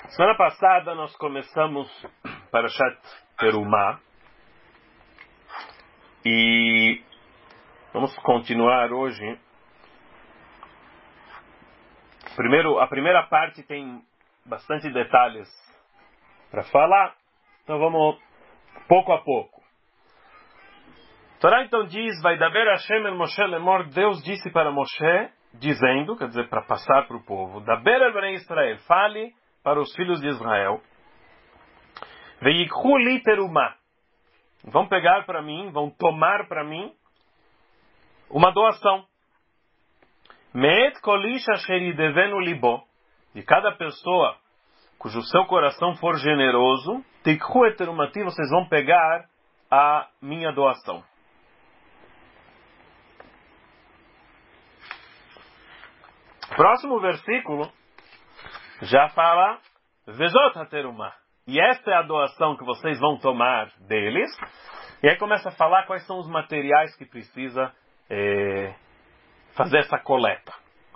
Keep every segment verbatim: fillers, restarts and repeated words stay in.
Semana passada nós começamos Parashat Terumah e vamos continuar hoje. Primeiro, a primeira parte tem bastante detalhes para falar, então vamos pouco a pouco. A Torá então diz: Vai daber Hashem el Moshe lemor, Deus disse para Moshe, dizendo, quer dizer, para passar para o povo, daber el Bnei Israel, fale para os filhos de Israel, veikhu li terumah, vão pegar para mim, vão tomar para mim uma doação, me'et kol ish asher yidevenu libo, de cada pessoa cujo seu coração for generoso, tikhu et terumati, vocês vão pegar a minha doação. Próximo versículo já fala Vezot HaTerumah, e esta é a doação que vocês vão tomar deles. E aí começa a falar quais são os materiais que precisa é, fazer essa coleta.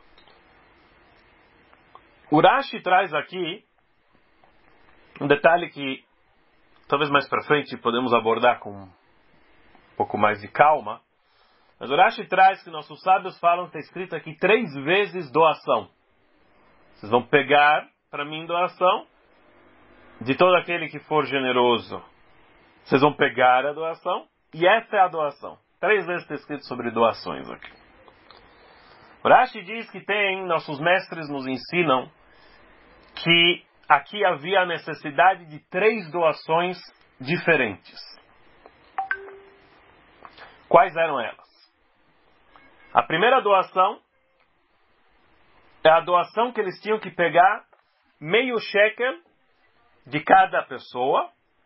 O Rashi traz aqui um detalhe que talvez mais para frente podemos abordar com um pouco mais de calma. Mas o Rashi traz que nossos sábios falam que está escrito aqui três vezes doação. Vocês vão pegar para mim doação de todo aquele que for generoso. Vocês vão pegar a doação e essa é a doação. Três vezes está escrito sobre doações aqui. O Rashi diz que tem, nossos mestres nos ensinam que aqui havia a necessidade de três doações diferentes. Quais eram elas? A primeira doação é a doação que eles tinham que pegar meio shekel de cada pessoa,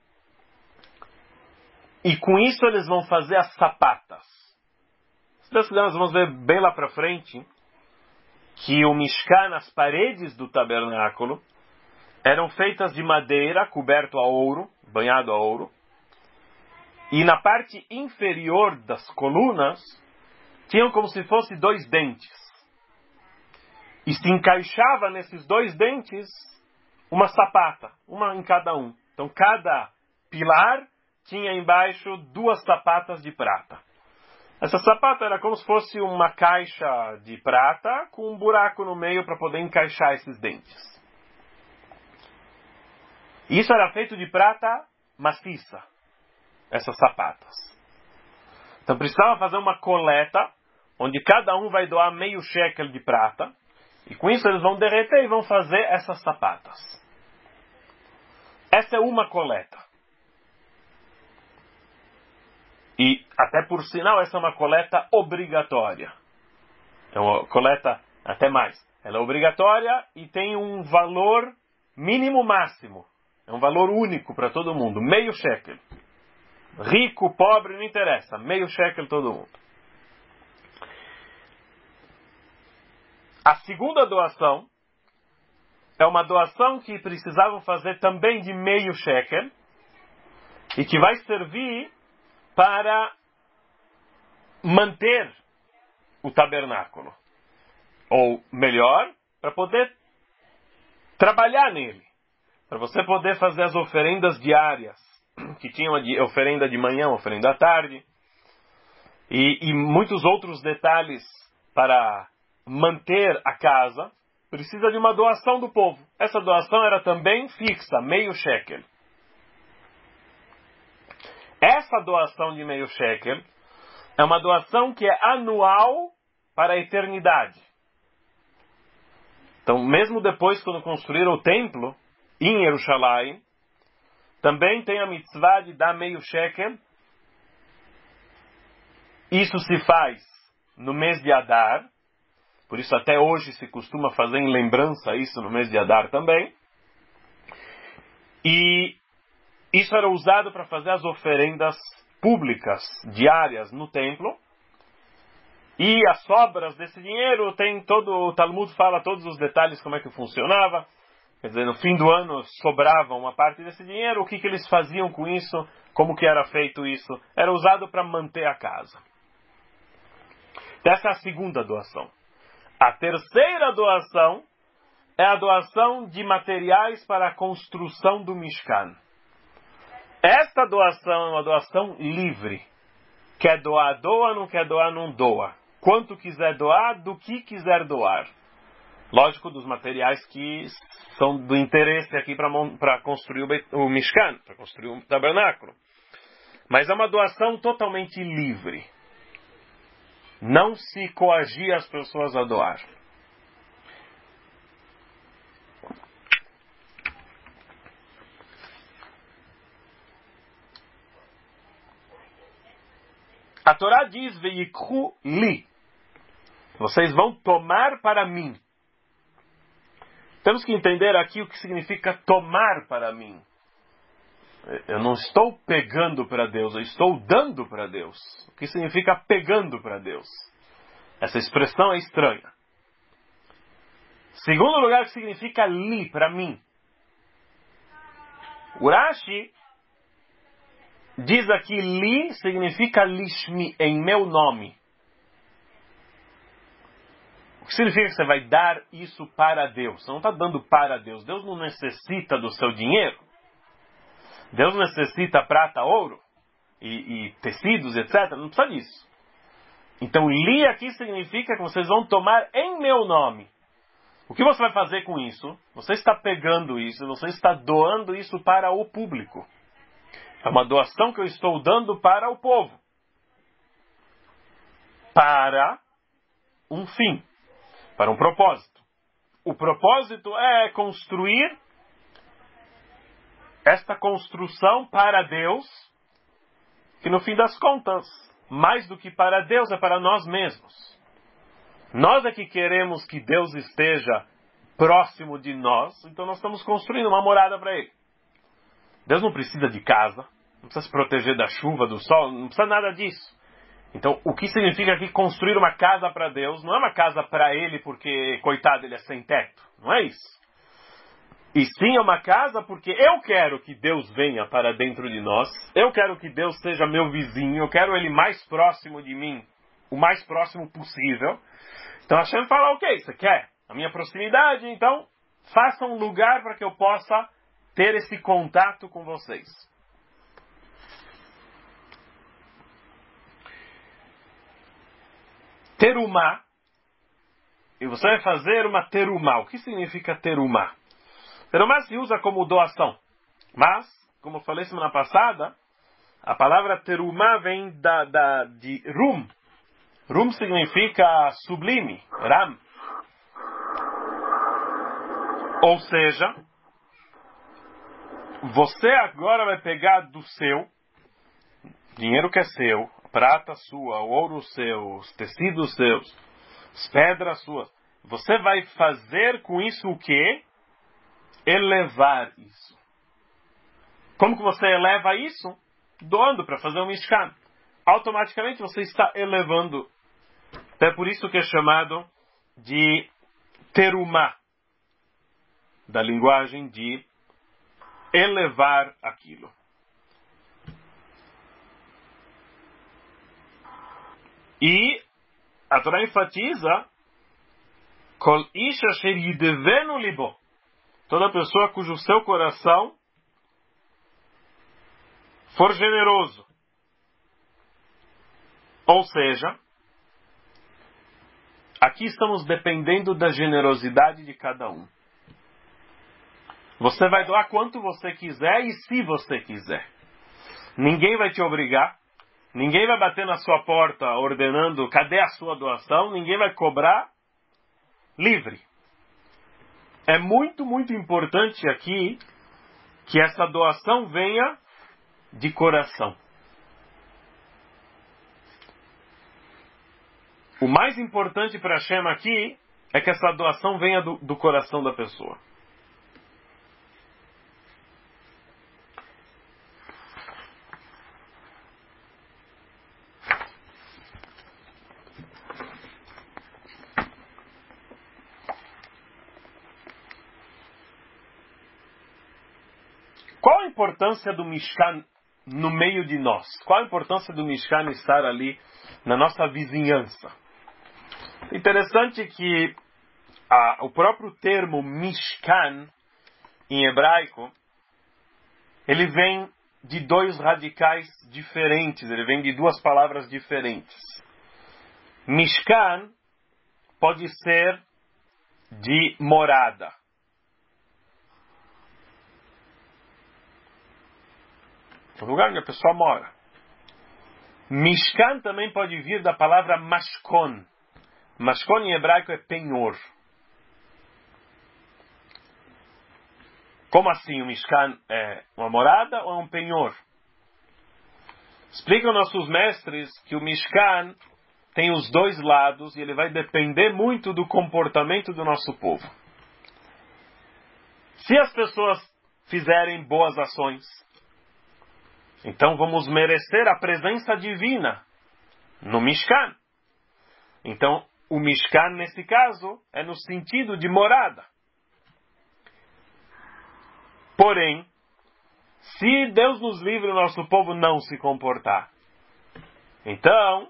e com isso eles vão fazer as sapatas. Se Deus quiser, nós vamos ver bem lá para frente que o Mishkan, as paredes do tabernáculo, eram feitas de madeira, coberto a ouro, banhado a ouro, e na parte inferior das colunas tinham como se fosse dois dentes. E se encaixava nesses dois dentes uma sapata, uma em cada um. Então cada pilar tinha embaixo duas sapatas de prata. Essa sapata era como se fosse uma caixa de prata com um buraco no meio para poder encaixar esses dentes. Isso era feito de prata maciça, essas sapatas. Então precisava fazer uma coleta, onde cada um vai doar meio shekel de prata, e com isso eles vão derreter e vão fazer essas sapatas. Essa é uma coleta. E, até por sinal, essa é uma coleta obrigatória. É uma coleta, até mais. Ela é obrigatória e tem um valor mínimo máximo. É um valor único para todo mundo. Meio shekel. Rico, pobre, não interessa. Meio shekel todo mundo. A segunda doação é uma doação que precisavam fazer também de meio shekel e que vai servir para manter o tabernáculo. Ou melhor, para poder trabalhar nele. Para você poder fazer as oferendas diárias, que tinham a oferenda de manhã, oferenda à tarde, e, e muitos outros detalhes para manter a casa, precisa de uma doação do povo. Essa doação era também fixa, meio shekel. Essa doação de meio shekel é uma doação que é anual para a eternidade. Então, mesmo depois, quando construíram o templo, em Jerusalém, também tem a mitzvah de dar meio shekel. Isso se faz no mês de Adar. Por isso até hoje se costuma fazer em lembrança isso no mês de Adar também. E isso era usado para fazer as oferendas públicas diárias no templo. E as sobras desse dinheiro, tem todo, o Talmud fala todos os detalhes como é que funcionava. Quer dizer, no fim do ano sobrava uma parte desse dinheiro. O que, que eles faziam com isso? Como que era feito isso? Era usado para manter a casa. Essa é a segunda doação. A terceira doação é a doação de materiais para a construção do Mishkan. Esta doação é uma doação livre. Quer doar, doa, não quer doar, não doa. Quanto quiser doar, do que quiser doar. Lógico, dos materiais que são do interesse aqui para construir o, o Mishkan, para construir o tabernáculo. Mas é uma doação totalmente livre. Não se coagir as pessoas a doar. A Torá diz, Veikhu li. Vocês vão tomar para mim. Temos que entender aqui o que significa tomar para mim. Eu não estou pegando para Deus, eu estou dando para Deus. O que significa pegando para Deus? Essa expressão é estranha. Segundo lugar, o que significa li, para mim. Urashi diz aqui, li significa lishmi, em meu nome. O que significa que você vai dar isso para Deus? Você não está dando para Deus. Deus não necessita do seu dinheiro. Deus necessita prata, ouro e, e tecidos, etcétera. Não precisa disso. Então, li aqui significa que vocês vão tomar em meu nome. O que você vai fazer com isso? Você está pegando isso, você está doando isso para o público. É uma doação que eu estou dando para o povo. Para um fim. Para um propósito. O propósito é construir esta construção para Deus, que no fim das contas, mais do que para Deus, é para nós mesmos. Nós é que queremos que Deus esteja próximo de nós, então nós estamos construindo uma morada para Ele. Deus não precisa de casa, não precisa se proteger da chuva, do sol, não precisa nada disso. Então, o que significa aqui construir uma casa para Deus? Não é uma casa para Ele porque, coitado, Ele é sem teto. Não é isso. E sim é uma casa porque eu quero que Deus venha para dentro de nós. Eu quero que Deus seja meu vizinho. Eu quero Ele mais próximo de mim. O mais próximo possível. Então Hashem fala, ok, você quer a minha proximidade? Então faça um lugar para que eu possa ter esse contato com vocês. Terumá. E você vai fazer uma terumá. O que significa terumá? Terumá se usa como doação. Mas, como eu falei semana passada, a palavra terumá vem da, da, de rum. Rum significa sublime. Ram. Ou seja, você agora vai pegar do seu, dinheiro que é seu, prata sua, o ouro seu, os tecidos seus, as pedras suas. Você vai fazer com isso o quê? Elevar isso. Como que você eleva isso? Doando para fazer um Mishkan. Automaticamente você está elevando. É por isso que é chamado de terumá. Da linguagem de elevar aquilo. E a Torá enfatiza Kol ish asher yidevenu libo. Toda pessoa cujo seu coração for generoso. Ou seja, aqui estamos dependendo da generosidade de cada um. Você vai doar quanto você quiser e se você quiser. Ninguém vai te obrigar. Ninguém vai bater na sua porta ordenando cadê a sua doação. Ninguém vai cobrar. Livre. É muito, muito importante aqui que essa doação venha de coração. O mais importante para Hashem aqui é que essa doação venha do, do coração da pessoa. Qual a importância do Mishkan no meio de nós? Qual a importância do Mishkan estar ali na nossa vizinhança? Interessante que a, o próprio termo Mishkan, em hebraico, ele vem de dois radicais diferentes, ele vem de duas palavras diferentes. Mishkan pode ser de morada. O lugar onde a pessoa mora. Mishkan também pode vir da palavra mashkon. Mashkon em hebraico é penhor. Como assim o Mishkan é uma morada ou é um penhor? Explicam nossos mestres que o Mishkan tem os dois lados e ele vai depender muito do comportamento do nosso povo. Se as pessoas fizerem boas ações, então vamos merecer a presença divina no Mishkan. Então, o Mishkan, nesse caso, é no sentido de morada. Porém, se Deus nos livre o nosso povo não se comportar, então,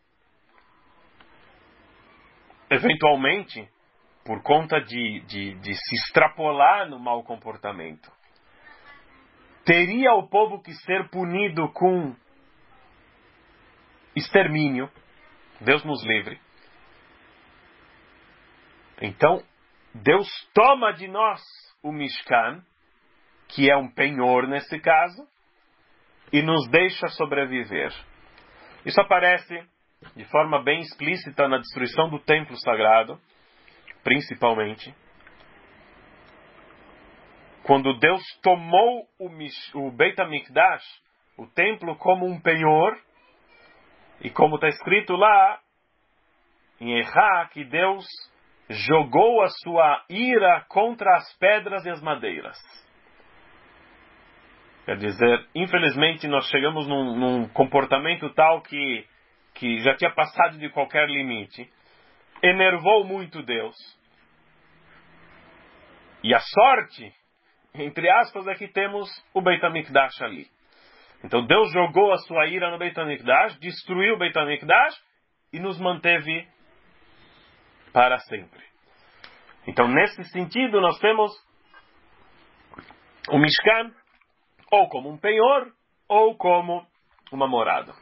eventualmente, por conta de, de, de se extrapolar no mau comportamento, teria o povo que ser punido com extermínio. Deus nos livre. Então, Deus toma de nós o Mishkan, que é um penhor nesse caso, e nos deixa sobreviver. Isso aparece de forma bem explícita na destruição do templo sagrado, principalmente. Quando Deus tomou o, Mish, o Beit HaMikdash, o templo, como um penhor, e como está escrito lá, em Erá, que Deus jogou a sua ira contra as pedras e as madeiras. Quer dizer, infelizmente nós chegamos num, num comportamento tal que, que já tinha passado de qualquer limite, enervou muito Deus. E a sorte, entre aspas, é que temos o Beit HaMikdash ali. Então Deus jogou a sua ira no Beit HaMikdash, destruiu o Beit HaMikdash e nos manteve para sempre. Então, nesse sentido, nós temos o Mishkan ou como um penhor ou como uma morada.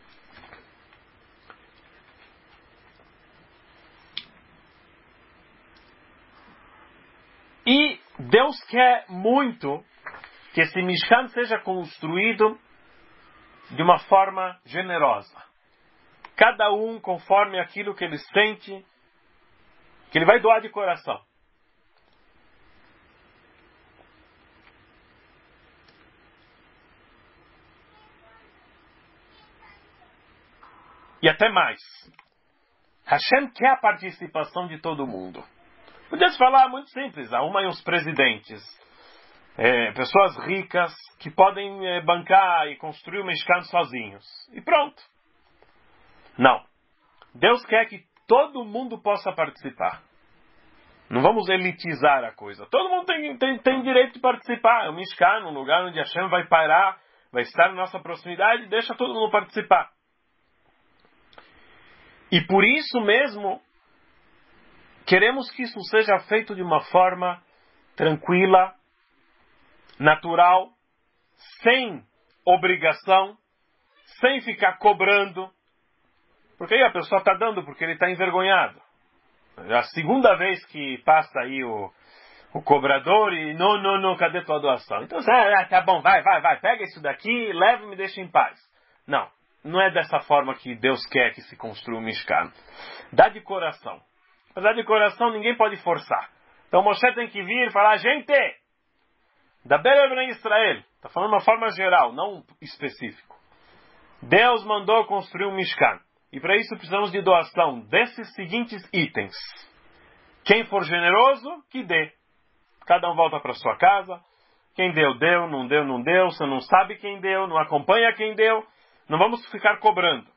E Deus quer muito que esse Mishkan seja construído de uma forma generosa. Cada um conforme aquilo que ele sente, que ele vai doar de coração. E até mais. Hashem quer a participação de todo mundo. Podia-se falar muito simples, arruma aí uns presidentes, é, pessoas ricas que podem é, bancar e construir o Mishkan sozinhos. E pronto. Não. Deus quer que todo mundo possa participar. Não vamos elitizar a coisa. Todo mundo tem, tem, tem direito de participar. É um Mishkan, um lugar onde Hashem vai parar, vai estar na nossa proximidade, deixa todo mundo participar. E por isso mesmo, queremos que isso seja feito de uma forma tranquila, natural, sem obrigação, sem ficar cobrando. Porque aí a pessoa está dando porque ele está envergonhado. É a segunda vez que passa aí o, o cobrador e não, não, não, cadê tua doação? Então, ah, tá bom, vai, vai, vai, pega isso daqui, leva e me deixa em paz. Não, não é dessa forma que Deus quer que se construa o Mishkan. Dá de coração. Mas dá de coração ninguém pode forçar. Então Moshe tem que vir e falar, gente, da Bera em Israel, está falando de uma forma geral, não específico. Deus mandou construir um Mishkan. E para isso precisamos de doação desses seguintes itens. Quem for generoso, que dê. Cada um volta para sua casa. Quem deu, deu. Não deu, não deu. Você não sabe quem deu. Não acompanha quem deu. Não vamos ficar cobrando.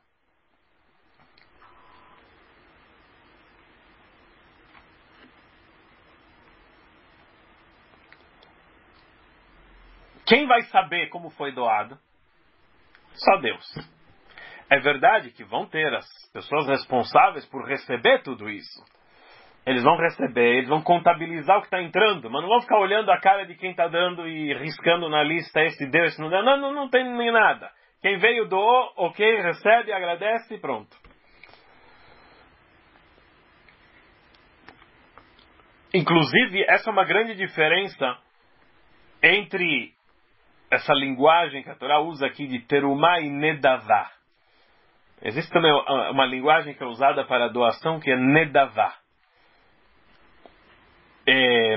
Quem vai saber como foi doado? Só Deus. É verdade que vão ter as pessoas responsáveis por receber tudo isso. Eles vão receber, eles vão contabilizar o que está entrando, mas não vão ficar olhando a cara de quem está dando e riscando na lista, esse deu, esse não deu. Não, não, não tem nem nada. Quem veio doou, ok, recebe, agradece e pronto. Inclusive, essa é uma grande diferença entre essa linguagem que a Torá usa aqui de terumá e nedavá. Existe também uma linguagem que é usada para a doação, que é nedavá. É,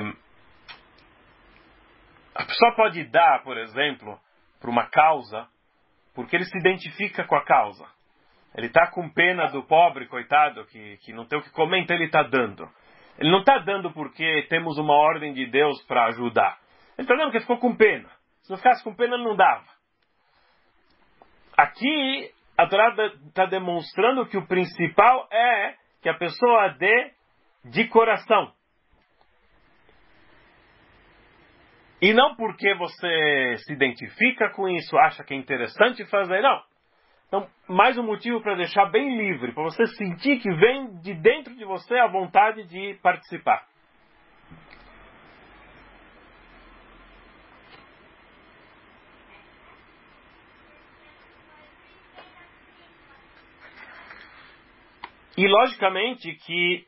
a pessoa pode dar, por exemplo, para uma causa, porque ele se identifica com a causa. Ele está com pena do pobre, coitado, que, que não tem o que comer, então ele está dando. Ele não está dando porque temos uma ordem de Deus para ajudar. Ele está dando porque ficou com pena. Se não ficasse com pena, não dava. Aqui, a Torá está demonstrando que o principal é que a pessoa dê de coração. E não porque você se identifica com isso, acha que é interessante fazer, não. Então, mais um motivo para deixar bem livre, para você sentir que vem de dentro de você a vontade de participar. E, logicamente, que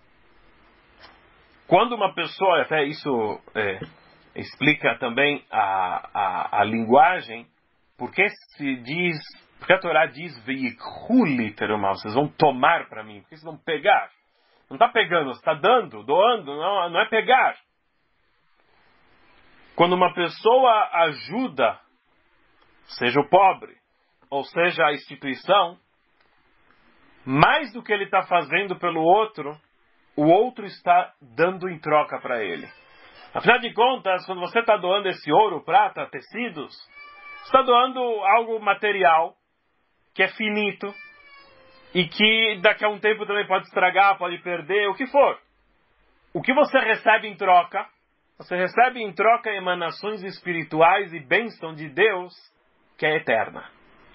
quando uma pessoa, até isso é, explica também a, a, a linguagem, porque se diz, porque a Torá diz veikhu literal, vocês vão tomar para mim, porque vocês vão pegar. Não está pegando, você está dando, doando, não, não é pegar. Quando uma pessoa ajuda, seja o pobre, ou seja a instituição, mais do que ele está fazendo pelo outro, o outro está dando em troca para ele. Afinal de contas, quando você está doando esse ouro, prata, tecidos, você está doando algo material, que é finito, e que daqui a um tempo também pode estragar, pode perder, o que for. O que você recebe em troca, você recebe em troca emanações espirituais e bênção de Deus, que é eterna.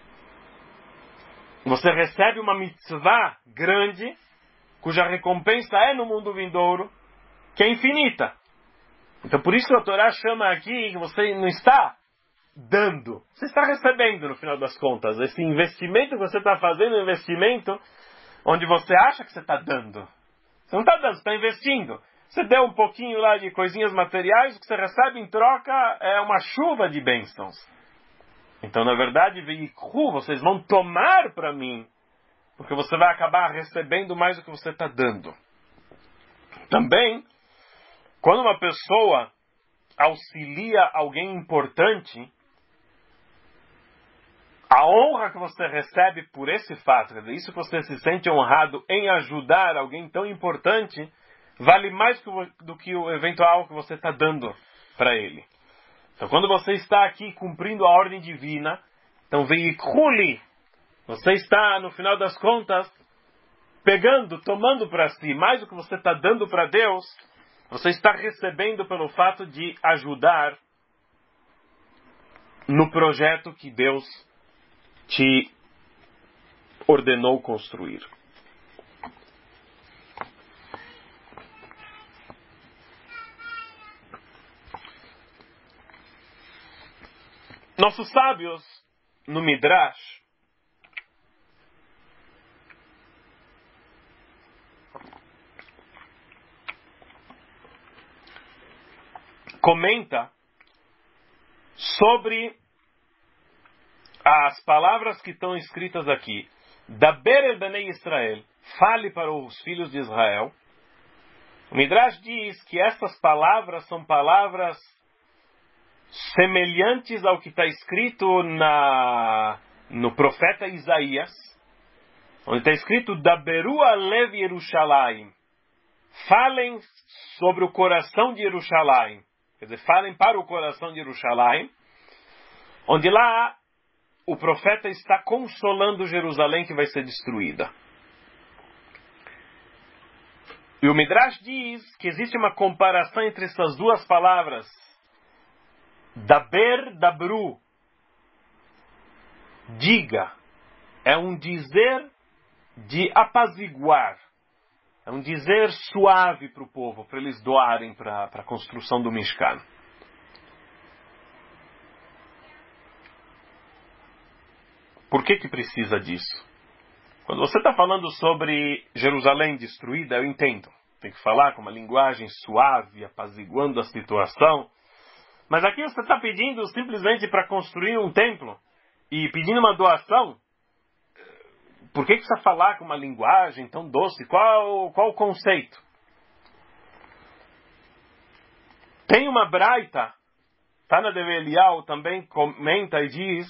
Você recebe uma mitzvah grande, cuja recompensa é no mundo vindouro, que é infinita. Então por isso a Torá chama aqui que você não está dando, você está recebendo no final das contas. Esse investimento que você está fazendo é um investimento onde você acha que você está dando. Você não está dando, você está investindo. Você deu um pouquinho lá de coisinhas materiais, o que você recebe em troca é uma chuva de bênçãos. Então, na verdade, veikhu, vocês vão tomar para mim, porque você vai acabar recebendo mais do que você está dando. Também, quando uma pessoa auxilia alguém importante, a honra que você recebe por esse fato, isso que você se sente honrado em ajudar alguém tão importante, vale mais do que o eventual que você está dando para ele. Então, quando você está aqui cumprindo a ordem divina, então veikhu, você está, no final das contas, pegando, tomando para si mais do que você está dando para Deus, você está recebendo pelo fato de ajudar no projeto que Deus te ordenou construir. Nossos sábios, no Midrash, comenta sobre as palavras que estão escritas aqui. Daber el Bnei Israel, fale para os filhos de Israel. O Midrash diz que essas palavras são palavras semelhantes ao que está escrito na, no profeta Isaías, onde está escrito Daberu alev Yerushalayim, falem sobre o coração de Yerushalayim, quer dizer, falem para o coração de Yerushalayim, onde lá o profeta está consolando Jerusalém que vai ser destruída. E o Midrash diz que existe uma comparação entre essas duas palavras, Daber, Dabru, diga, é um dizer de apaziguar. É um dizer suave para o povo, para eles doarem para a construção do Mishkan. Por que que precisa disso? Quando você está falando sobre Jerusalém destruída, eu entendo. Tem que falar com uma linguagem suave, apaziguando a situação. Mas aqui você está pedindo simplesmente para construir um templo e pedindo uma doação. Por que que precisa falar com uma linguagem tão doce? Qual, qual o conceito? Tem uma braita, Tana de Eliyahu também comenta e diz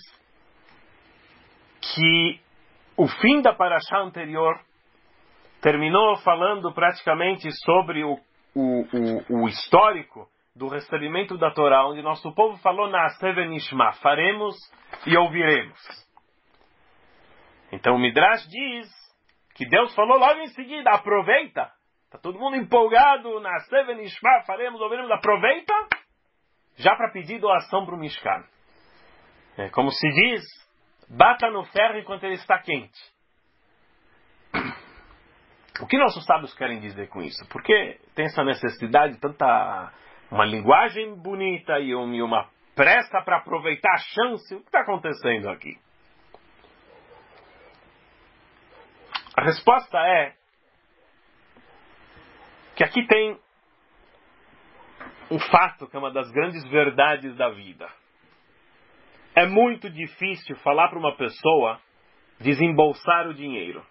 que o fim da paraxá anterior terminou falando praticamente sobre o, o, o, o histórico do recebimento da Torá, onde nosso povo falou Na'aseh v'nishma, faremos e ouviremos. Então o Midrash diz que Deus falou logo em seguida, aproveita. Está todo mundo empolgado, Na'aseh v'nishma, faremos, ouviremos, aproveita, já para pedir doação para o Mishkan. É, como se diz, bata no ferro enquanto ele está quente. O que nossos sábios querem dizer com isso? Porque tem essa necessidade, tanta uma linguagem bonita e uma pressa para aproveitar a chance. O que está acontecendo aqui? A resposta é que aqui tem um fato que é uma das grandes verdades da vida. É muito difícil falar para uma pessoa desembolsar o dinheiro.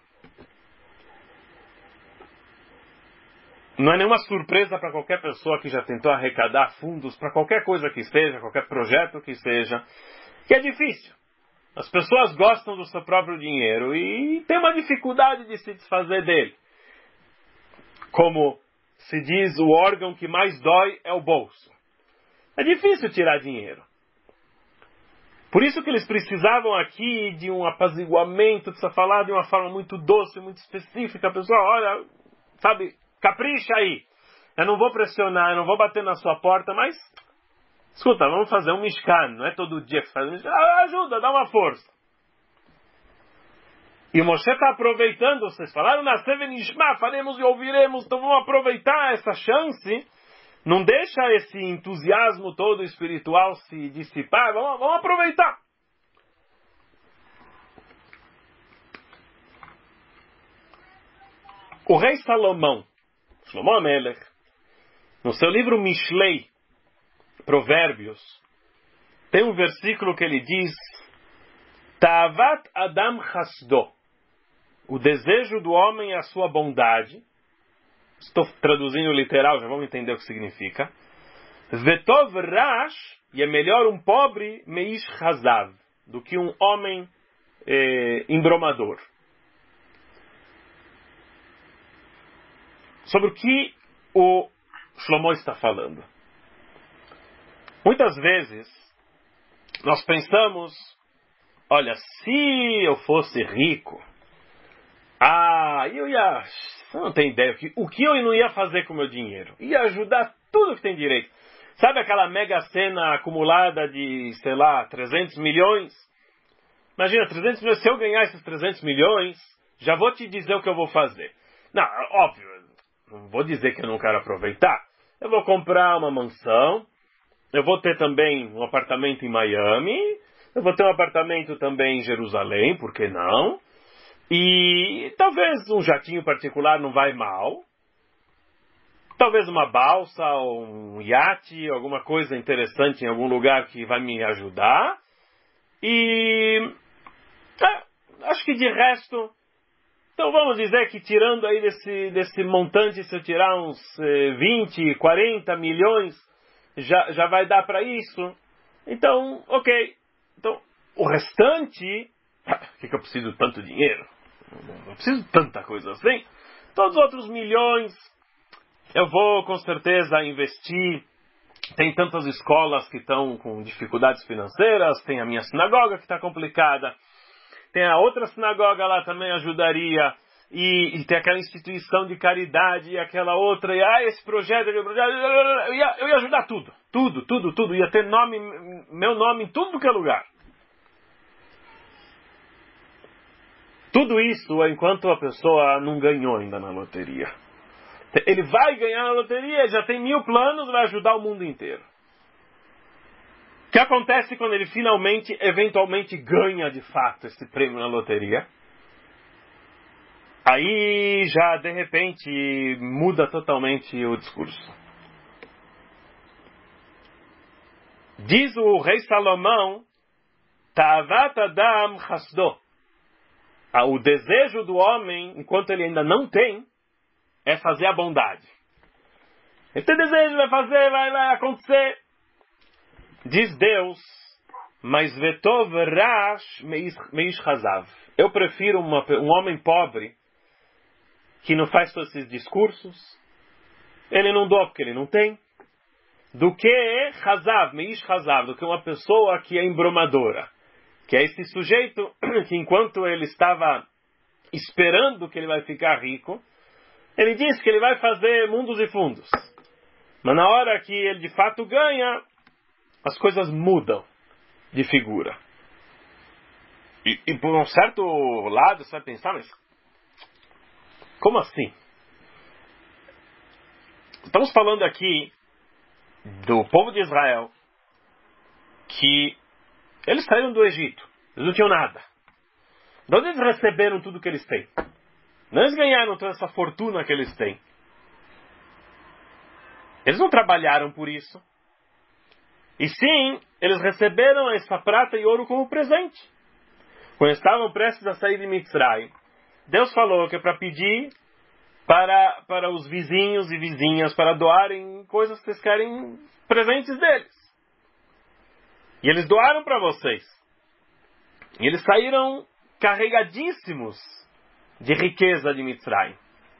Não é nenhuma surpresa para qualquer pessoa que já tentou arrecadar fundos para qualquer coisa que seja, qualquer projeto que seja, que é difícil. As pessoas gostam do seu próprio dinheiro e tem uma dificuldade de se desfazer dele. Como se diz, o órgão que mais dói é o bolso. É difícil tirar dinheiro. Por isso que eles precisavam aqui de um apaziguamento, precisa falar de uma forma muito doce, muito específica. A pessoa, olha, sabe, capricha aí. Eu não vou pressionar, eu não vou bater na sua porta, mas escuta, vamos fazer um Mishkan. Não é todo dia que você faz um Mishkan. Ajuda, dá uma força. E o Moshe está aproveitando, vocês falaram, Na'aseh v'nishma, faremos e ouviremos, então vamos aproveitar essa chance. Não deixa esse entusiasmo todo espiritual se dissipar. Vamos, vamos aproveitar. O rei Salomão, Shlomo HaMelech, no seu livro Mishlei, Provérbios, tem um versículo que ele diz: Ta'avat Adam Chasdo, o desejo do homem é a sua bondade. Estou traduzindo literal, já vamos entender o que significa. Vetov Rash, e é melhor um pobre Meish Hazav, do que um homem eh, embromador. Sobre o que o Shlomo está falando. Muitas vezes, nós pensamos, olha, se eu fosse rico, ah, eu ia... Você não tem ideia o que eu não ia fazer com o meu dinheiro. Ia ajudar tudo que tem direito. Sabe aquela mega cena acumulada de, sei lá, trezentos milhões? Imagina, trezentos milhões, se eu ganhar esses trezentos milhões, já vou te dizer o que eu vou fazer. Não, óbvio, não vou dizer que eu não quero aproveitar. Eu vou comprar uma mansão, eu vou ter também um apartamento em Miami, eu vou ter um apartamento também em Jerusalém, por que não? E talvez um jatinho particular não vai mal. Talvez uma balsa, ou um iate, alguma coisa interessante em algum lugar que vai me ajudar. E é, acho que de resto, então vamos dizer que tirando aí desse, desse montante, se eu tirar uns eh, vinte, quarenta milhões, já, já vai dar para isso. Então, ok. Então, o restante, o que, que eu preciso de tanto dinheiro? Não preciso de tanta coisa assim. Todos os outros milhões eu vou com certeza investir. Tem tantas escolas que estão com dificuldades financeiras, tem a minha sinagoga que está complicada, tem a outra sinagoga lá também ajudaria, e, e tem aquela instituição de caridade e aquela outra, e ah, esse projeto, aquele projeto, eu ia, eu ia ajudar tudo, tudo, tudo, tudo, ia ter nome, meu nome em tudo que é lugar. Tudo isso enquanto a pessoa não ganhou ainda na loteria. Ele vai ganhar na loteria, já tem mil planos, vai ajudar o mundo inteiro. O que acontece quando ele finalmente, eventualmente, ganha de fato esse prêmio na loteria? Aí já, de repente, muda totalmente o discurso. Diz o rei Salomão, Ta'avat Adam Chasdo. O desejo do homem, enquanto ele ainda não tem, é fazer a bondade. Ele tem desejo, vai fazer, vai, vai acontecer. Diz Deus, mas Vetov Rash Meish Chazav. Eu prefiro uma, um homem pobre que não faz todos esses discursos, ele não doa porque ele não tem, do que Chazav, Meish Chazav, do que uma pessoa que é embromadora, que é esse sujeito que enquanto ele estava esperando que ele vai ficar rico, ele diz que ele vai fazer mundos e fundos. Mas na hora que ele de fato ganha, as coisas mudam de figura. E, e por um certo lado você vai pensar, mas como assim? Estamos falando aqui do povo de Israel que eles saíram do Egito, eles não tinham nada. De onde eles receberam tudo que eles têm? Não eles ganharam toda essa fortuna que eles têm. Eles não trabalharam por isso. E sim, eles receberam essa prata e ouro como presente. Quando estavam prestes a sair de Mitzrayim, Deus falou que é para pedir para, para os vizinhos e vizinhas, para doarem coisas que vocês querem, presentes deles. E eles doaram para vocês. E eles saíram carregadíssimos de riqueza de Mitzrayim.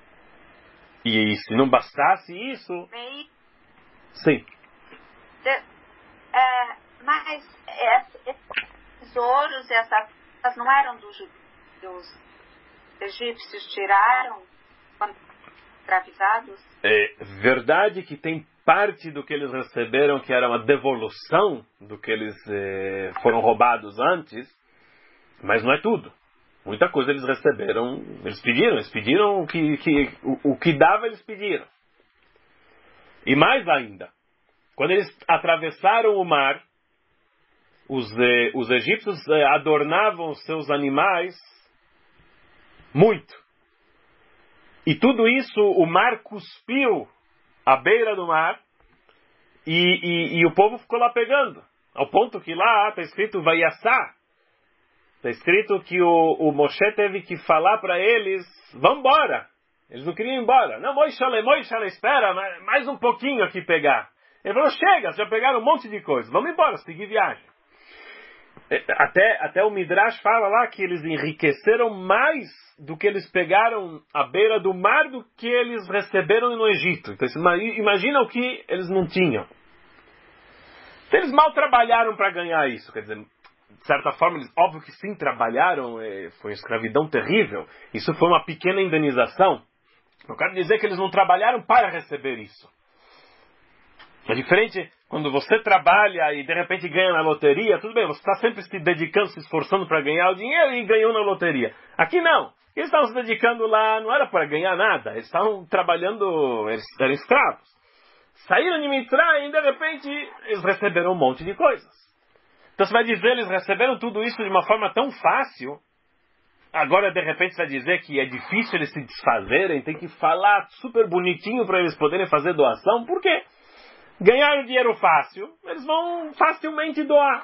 E se não bastasse isso... Sim. De, é, mas esses tesouros e essas não eram dos, dos egípcios, tiraram quando escravizados? É verdade que tem parte do que eles receberam que era uma devolução do que eles eh, foram roubados antes, mas não é tudo. Muita coisa eles receberam, eles pediram, eles pediram o que, que, o, o que dava, eles pediram. E mais ainda, quando eles atravessaram o mar, os, eh, os egípcios eh, adornavam os seus animais muito. E tudo isso, o mar cuspiu à beira do mar e, e, e o povo ficou lá pegando. Ao ponto que lá está escrito Vayassá. Está escrito que o, o Moshe teve que falar para eles, vão embora. Eles não queriam ir embora. Não, Moishale, Moishale, espera, mais um pouquinho aqui pegar. Ele falou, chega, já pegaram um monte de coisa. Vamos embora, seguir viagem. Até, até o Midrash fala lá que eles enriqueceram mais do que eles pegaram à beira do mar do que eles receberam no Egito. Então, imagina o que eles não tinham. Então, eles mal trabalharam para ganhar isso. Quer dizer, de certa forma, eles, óbvio que sim, trabalharam, foi uma escravidão terrível. Isso foi uma pequena indenização. Eu quero dizer que eles não trabalharam para receber isso. É diferente quando você trabalha e de repente ganha na loteria, tudo bem, você está sempre se dedicando, se esforçando para ganhar o dinheiro e ganhou na loteria. Aqui não. Eles estavam se dedicando lá, não era para ganhar nada, eles estavam trabalhando, eles eram escravos. Saíram de Mitzrayim e de repente eles receberam um monte de coisas. Então você vai dizer, eles receberam tudo isso de uma forma tão fácil, agora de repente você vai dizer que é difícil eles se desfazerem, tem que falar super bonitinho para eles poderem fazer doação, por quê? Ganharam dinheiro fácil, eles vão facilmente doar.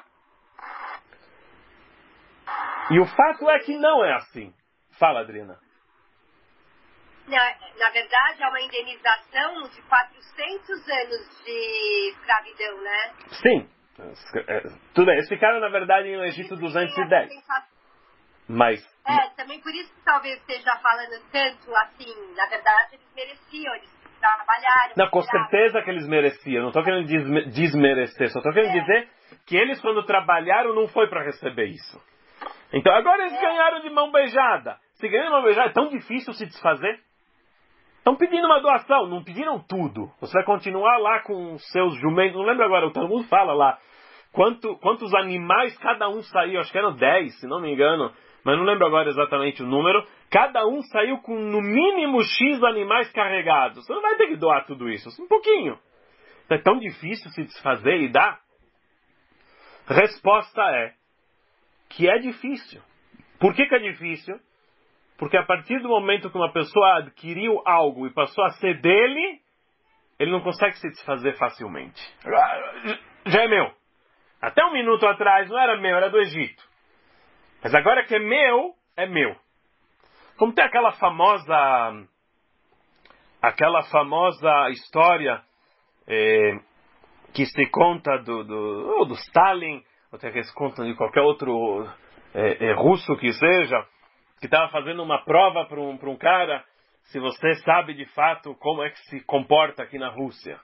E o fato é que não é assim. Fala, Adriana. Na, na verdade, é uma indenização de quatrocentos anos de escravidão, né? Sim. Tudo bem, eles ficaram, na verdade, no Egito duzentos e dez. Mas... É, também por isso que talvez esteja falando tanto assim. Na verdade, eles mereciam, eles trabalharam. Não, com certeza que eles mereciam. Não estou querendo desmerecer, só estou querendo é. dizer que eles, quando trabalharam, não foi para receber isso. Então, agora eles é. ganharam de mão beijada. Se ganham de mão beijada, é tão difícil se desfazer. Estão pedindo uma doação, não pediram tudo. Você vai continuar lá com os seus jumentos. Não lembro agora, o Talmud fala lá. Quanto, quantos animais cada um saiu, acho que eram dez, se não me engano. Mas não lembro agora exatamente o número. cada um saiu com no mínimo X animais carregados. Você não vai ter que doar tudo isso, um pouquinho. É tão difícil se desfazer e dar? Resposta é que é difícil. Por que que é difícil? Porque a partir do momento que uma pessoa adquiriu algo e passou a ser dele, ele não consegue se desfazer facilmente. Já é meu. Até um minuto atrás não era meu, era do Egito. Mas agora que é meu, é meu. Como tem aquela famosa, aquela famosa história eh, que se conta do, do, ou do Stalin, ou até que se conta de qualquer outro eh, eh, russo que seja, que estava fazendo uma prova para um, para um cara, se você sabe de fato como é que se comporta aqui na Rússia.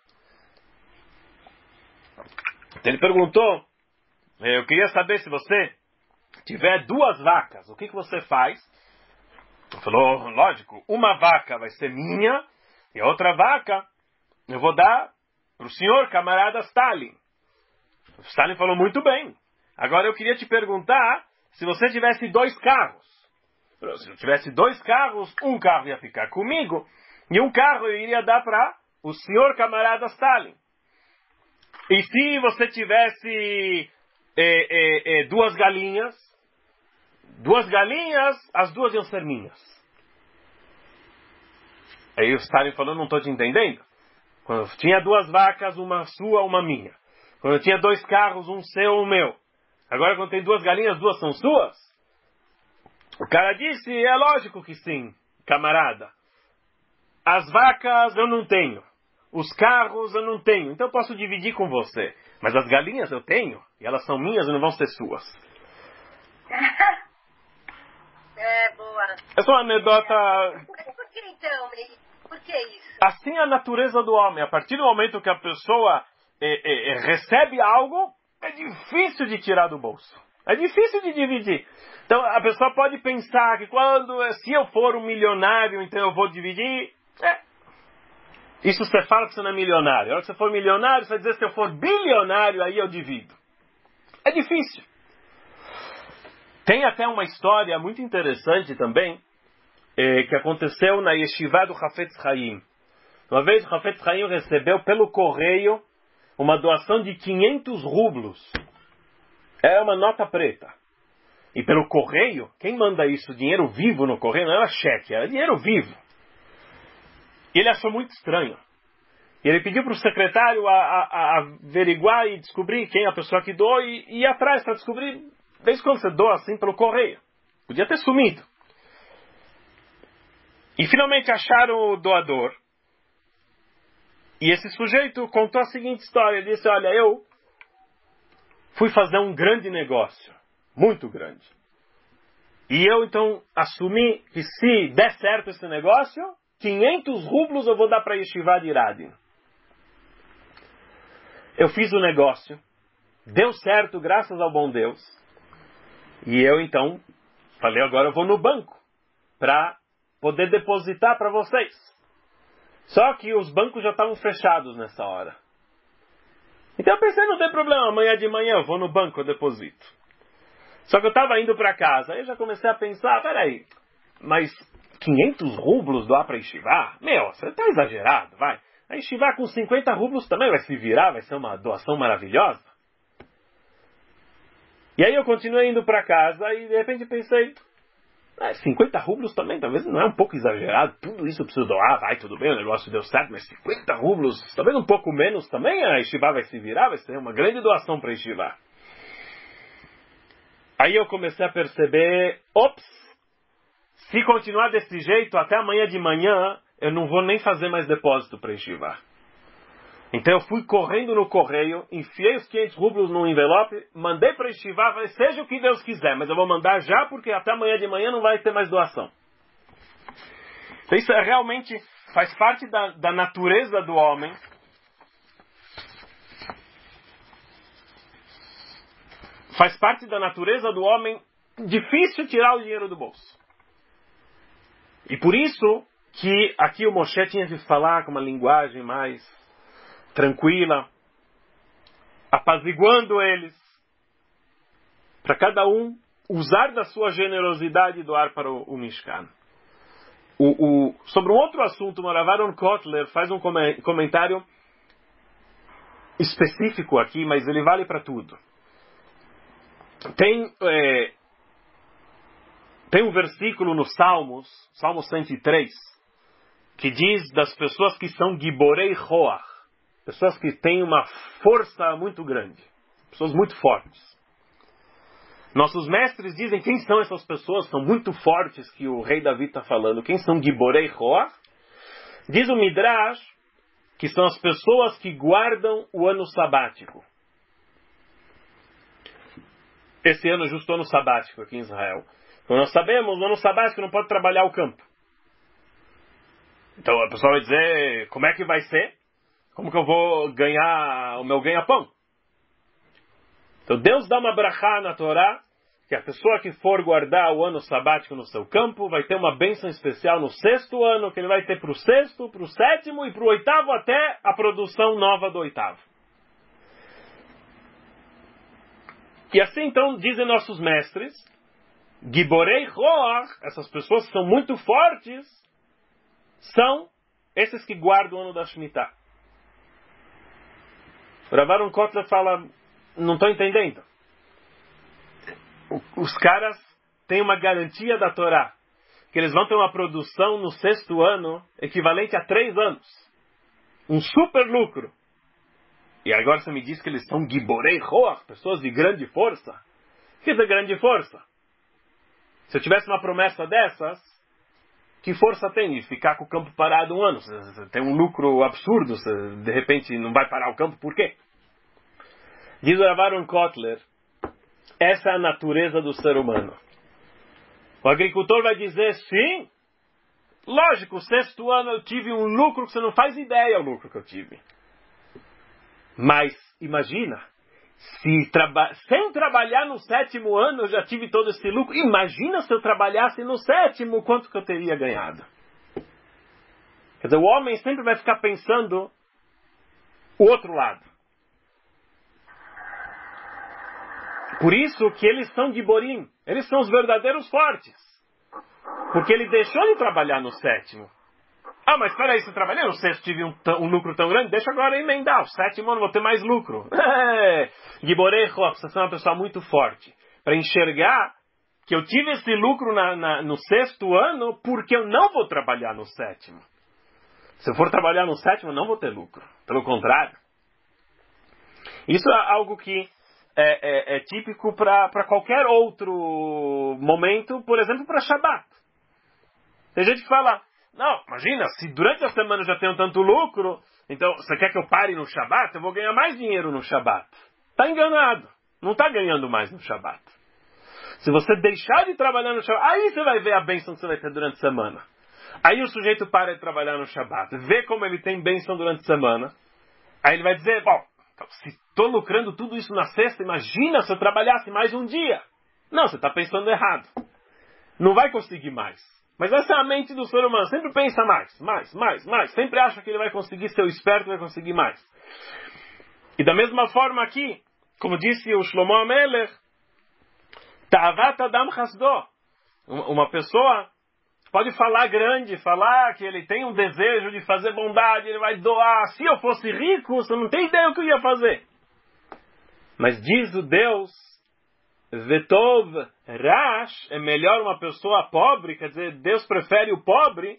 Então ele perguntou, eu queria saber se você tiver duas vacas, o que, que você faz? Ele falou, lógico, uma vaca vai ser minha e a outra vaca eu vou dar para o senhor camarada Stalin. O Stalin falou, muito bem. Agora eu queria te perguntar se você tivesse dois carros. Se eu tivesse dois carros, um carro ia ficar comigo e um carro eu iria dar para o senhor camarada Stalin. E se você tivesse é, é, é, duas galinhas, duas galinhas, as duas iam ser minhas. Aí o Stalin falou, não estou te entendendo. Quando eu tinha duas vacas, uma sua, uma minha. Quando eu tinha dois carros, um seu, um meu. Agora quando tem duas galinhas, duas são suas? O cara disse, é lógico que sim, camarada. As vacas eu não tenho. Os carros eu não tenho. Então eu posso dividir com você. Mas as galinhas eu tenho. E elas são minhas e não vão ser suas. É, boa. Essa é uma anedota... Mas por que então? Por que isso? Assim é a natureza do homem. A partir do momento que a pessoa é, é, recebe algo, é difícil de tirar do bolso. É difícil de dividir. Então a pessoa pode pensar que quando, se eu for um milionário, então eu vou dividir. É. Isso você fala que você não é milionário. A hora que você for milionário, você vai dizer, se eu for bilionário, aí eu divido. É difícil. Tem até uma história muito interessante também, eh, que aconteceu na Yeshiva do Hafetz Chaim. Uma vez o Hafetz Chaim recebeu pelo correio uma doação de quinhentos rublos. É uma nota preta. E pelo correio, quem manda isso, dinheiro vivo no correio, não era cheque, era dinheiro vivo. E ele achou muito estranho. E ele pediu para o secretário a, a, a averiguar e descobrir quem é a pessoa que doou e, e ir atrás para descobrir desde quando você doa assim pelo correio. Podia ter sumido. E finalmente acharam o doador. E esse sujeito contou a seguinte história. Ele disse, olha, eu fui fazer um grande negócio. Muito grande. E eu então assumi que se der certo esse negócio, quinhentos rublos eu vou dar para a Yeshiva de Radin. Eu fiz o negócio. Deu certo graças ao bom Deus. E eu então falei, agora eu vou no banco para poder depositar para vocês. Só que os bancos já estavam fechados nessa hora. Então eu pensei, não tem problema, amanhã de manhã eu vou no banco, eu deposito. Só que eu estava indo para casa, aí eu já comecei a pensar, peraí, mas quinhentos rublos doar para Yeshiva? Meu, você está exagerado, vai. A Yeshiva com cinquenta rublos também vai se virar, vai ser uma doação maravilhosa. E aí eu continuei indo para casa e de repente pensei, ah, cinquenta rublos também, talvez não é um pouco exagerado, tudo isso eu preciso doar, vai, tudo bem, o negócio deu certo, mas cinquenta rublos, talvez um pouco menos também, a Yeshiva vai se virar, vai ser uma grande doação para a Yeshiva. Aí eu comecei a perceber, ops, se continuar desse jeito, até amanhã de manhã, eu não vou nem fazer mais depósito para a Yeshiva. Então eu fui correndo no correio, enfiei os quinhentos rublos num envelope, mandei para a Yeshiva, falei, seja o que Deus quiser, mas eu vou mandar já, porque até amanhã de manhã não vai ter mais doação. Então isso é realmente, faz parte da, da natureza do homem. Faz parte da natureza do homem difícil tirar o dinheiro do bolso. E por isso que aqui o Moshe tinha que falar com uma linguagem mais tranquila, apaziguando eles, para cada um usar da sua generosidade e doar para o, o Mishkan. O, o, sobre um outro assunto, o Rav Aaron Kotler faz um comentário específico aqui, mas ele vale para tudo. Tem, é, tem um versículo no Salmos, Salmo cento e três, que diz das pessoas que são Giborei Roach, pessoas que têm uma força muito grande, pessoas muito fortes. Nossos mestres dizem quem são essas pessoas, são muito fortes, que o rei Davi está falando. Quem são Giborei Roach? Diz o Midrash que são as pessoas que guardam o ano sabático. Esse ano é justo o ano sabático aqui em Israel. Como nós sabemos, no ano sabático não pode trabalhar o campo. Então a pessoa vai dizer, como é que vai ser? Como que eu vou ganhar o meu ganha-pão? Então Deus dá uma brachá na Torá, que a pessoa que for guardar o ano sabático no seu campo vai ter uma bênção especial no sexto ano, que ele vai ter para o sexto, para o sétimo e para o oitavo até a produção nova do oitavo. E assim então dizem nossos mestres, Giborei Roach, essas pessoas que são muito fortes, são esses que guardam o ano da Shemitah. O Rav Aaron Kotler fala, não estou entendendo. Os caras têm uma garantia da Torá, que eles vão ter uma produção no sexto ano equivalente a três anos. Um super lucro. E agora você me diz que eles são Giborei Roach, pessoas de grande força. O que é grande força? Se eu tivesse uma promessa dessas, que força tem de ficar com o campo parado um ano? Você tem um lucro absurdo, você de repente não vai parar o campo, por quê? Diz o Rav Aaron Kotler, essa é a natureza do ser humano. O agricultor vai dizer, sim, lógico, o sexto ano eu tive um lucro que você não faz ideia o lucro que eu tive. Mas, imagina, se traba- sem trabalhar no sétimo ano eu já tive todo esse lucro. Imagina se eu trabalhasse no sétimo, quanto que eu teria ganhado. Quer dizer, o homem sempre vai ficar pensando o outro lado. Por isso que eles são Giborim, eles são os verdadeiros fortes. Porque ele deixou de trabalhar no sétimo. Ah, mas espera aí, se eu trabalhei no sexto, tive um, um lucro tão grande, deixa agora emendar. O sétimo ano vou ter mais lucro. É, Giborei Roach, você é uma pessoa muito forte. Para enxergar que eu tive esse lucro na, na, no sexto ano, porque eu não vou trabalhar no sétimo. Se eu for trabalhar no sétimo, eu não vou ter lucro. Pelo contrário. Isso é algo que é, é, é típico para qualquer outro momento, por exemplo, para Shabbat. Tem gente que fala, não, imagina, se durante a semana eu já tenho tanto lucro, então você quer que eu pare no Shabbat? Eu vou ganhar mais dinheiro no Shabbat. Está enganado. Não está ganhando mais no Shabbat. Se você deixar de trabalhar no Shabbat, aí você vai ver a bênção que você vai ter durante a semana. Aí o sujeito para de trabalhar no Shabbat, vê como ele tem bênção durante a semana, aí ele vai dizer, bom, então, se estou lucrando tudo isso na sexta, imagina se eu trabalhasse mais um dia. Não, você está pensando errado. Não vai conseguir mais. Mas essa é a mente do ser humano. Sempre pensa mais, mais, mais, mais. Sempre acha que ele vai conseguir ser o esperto, vai conseguir mais. E da mesma forma aqui, como disse o Shlomo HaMelech, Ta'avat Adam Chasdo. Uma pessoa pode falar grande, falar que ele tem um desejo de fazer bondade, ele vai doar. Se eu fosse rico, você não tem ideia do que eu ia fazer. Mas diz o Deus, Vetov Rash, é melhor uma pessoa pobre, quer dizer, Deus prefere o pobre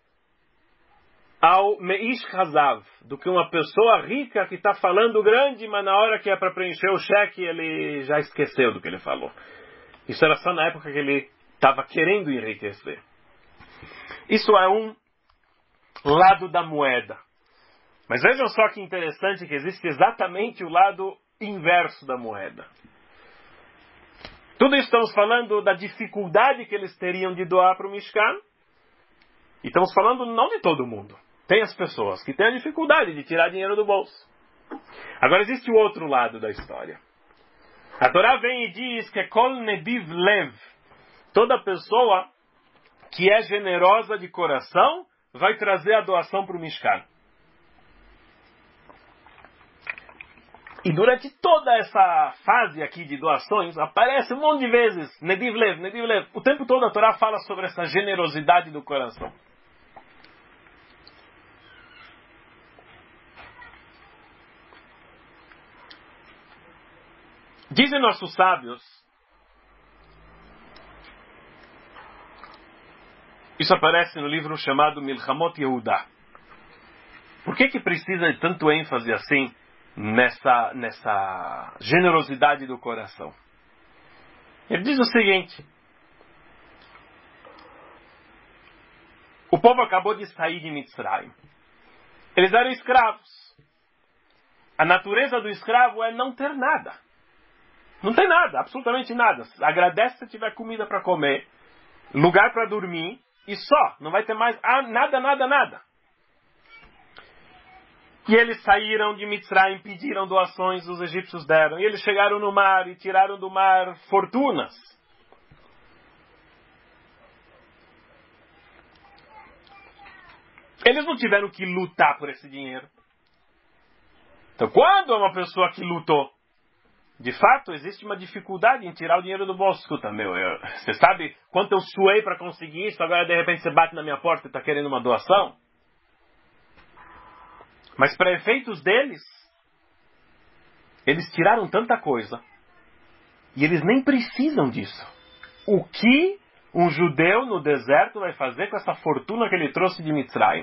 ao Meish Hazav, do que uma pessoa rica que está falando grande, mas na hora que é para preencher o cheque, ele já esqueceu do que ele falou. Isso era só na época que ele estava querendo enriquecer. Isso é um lado da moeda. Mas vejam só que interessante que existe exatamente o lado inverso da moeda. Tudo isso estamos falando da dificuldade que eles teriam de doar para o Mishkan. E estamos falando não de todo mundo. Tem as pessoas que têm a dificuldade de tirar dinheiro do bolso. Agora existe o outro lado da história. A Torá vem e diz que Kol Nediv Lev, toda pessoa que é generosa de coração vai trazer a doação para o Mishkan. E durante toda essa fase aqui de doações, aparece um monte de vezes, Nediv Lev, Nediv Lev. O tempo todo a Torá fala sobre essa generosidade do coração. Dizem nossos sábios, isso aparece no livro chamado Milchamot Yehuda. Por que que precisa de tanto ênfase assim nessa, nessa generosidade do coração? Ele diz o seguinte: o povo acabou de sair de Mitzrayim. Eles eram escravos. A natureza do escravo é não ter nada. Não tem nada, absolutamente nada. Agradece se tiver comida para comer, lugar para dormir e só. Não vai ter mais ah, nada, nada, nada. E eles saíram de Mitzrayim, pediram doações, os egípcios deram. E eles chegaram no mar e tiraram do mar fortunas. Eles não tiveram que lutar por esse dinheiro. Então, quando é uma pessoa que lutou, de fato, existe uma dificuldade em tirar o dinheiro do bolso. Escuta, meu, eu, você sabe quanto eu suei para conseguir isso, agora de repente você bate na minha porta e está querendo uma doação? Mas para efeitos deles, eles tiraram tanta coisa, e eles nem precisam disso. O que um judeu no deserto vai fazer com essa fortuna que ele trouxe de Mitzrayim?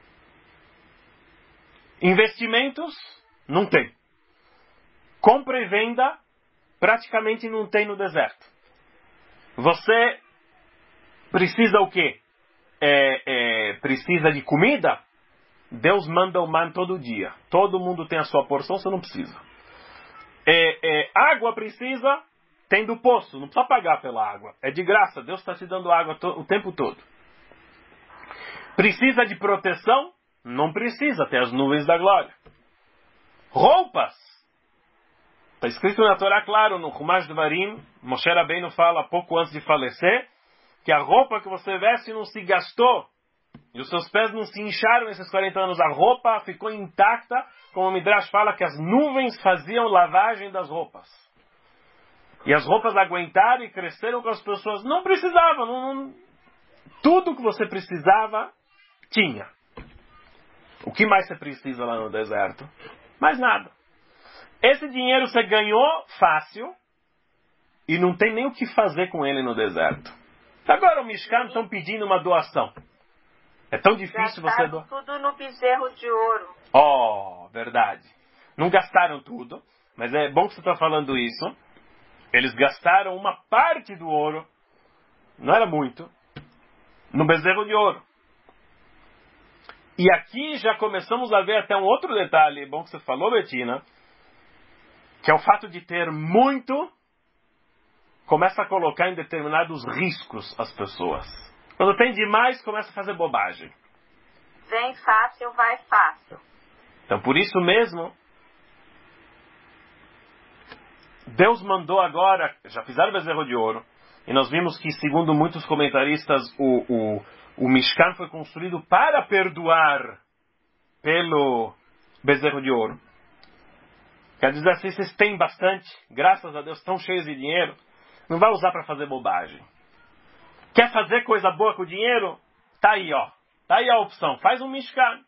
Investimentos? Não tem. Compra e venda, praticamente não tem no deserto. Você precisa o quê? É, é, precisa de comida? Deus manda o man todo dia. Todo mundo tem a sua porção, você não precisa. É, é, água precisa, tem do poço, não precisa pagar pela água. É de graça, Deus está te dando água to- o tempo todo. Precisa de proteção? Não precisa, tem as nuvens da glória. Roupas? Está escrito na Torá, claro, no Chumash Devarim, Moshe Rabbeinu fala pouco antes de falecer, que a roupa que você veste não se gastou, e os seus pés não se incharam nesses quarenta anos. A roupa ficou intacta, como o Midrash fala, que as nuvens faziam lavagem das roupas. E as roupas aguentaram e cresceram com as pessoas. Não precisavam, não, não, tudo que você precisava, tinha. O que mais você precisa lá no deserto? Mais nada. Esse dinheiro você ganhou fácil e não tem nem o que fazer com ele no deserto. Agora o Mishkan estão pedindo uma doação. É tão difícil você doar. Tudo no bezerro de ouro. Oh, verdade. Não gastaram tudo, mas é bom que você está falando isso. Eles gastaram uma parte do ouro, não era muito, no bezerro de ouro. E aqui já começamos a ver até um outro detalhe, bom que você falou, Betina, que é o fato de ter muito, começa a colocar em determinados riscos as pessoas. Quando tem demais, começa a fazer bobagem. Vem fácil, vai fácil. Então, por isso mesmo, Deus mandou agora, já fizeram o bezerro de ouro, e nós vimos que, segundo muitos comentaristas, o, o, o Mishkan foi construído para perdoar pelo bezerro de ouro. Quer dizer assim, vocês têm bastante, graças a Deus, estão cheios de dinheiro, não vai usar para fazer bobagem. Quer fazer coisa boa com o dinheiro? Tá aí, ó. Tá aí a opção. Faz um Mishkan.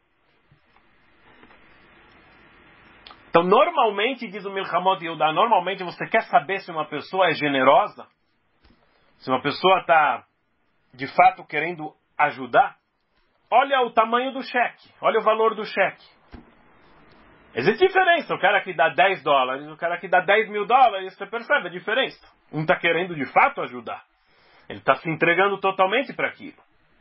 Então, normalmente, diz o Milchamot Yehuda, normalmente você quer saber se uma pessoa é generosa, se uma pessoa está, de fato, querendo ajudar, olha o tamanho do cheque, olha o valor do cheque. Existe diferença, o cara que dá dez dólares, o cara que dá dez mil dólares, você percebe a diferença. Um está querendo, de fato, ajudar. Ele está se entregando totalmente para aquilo.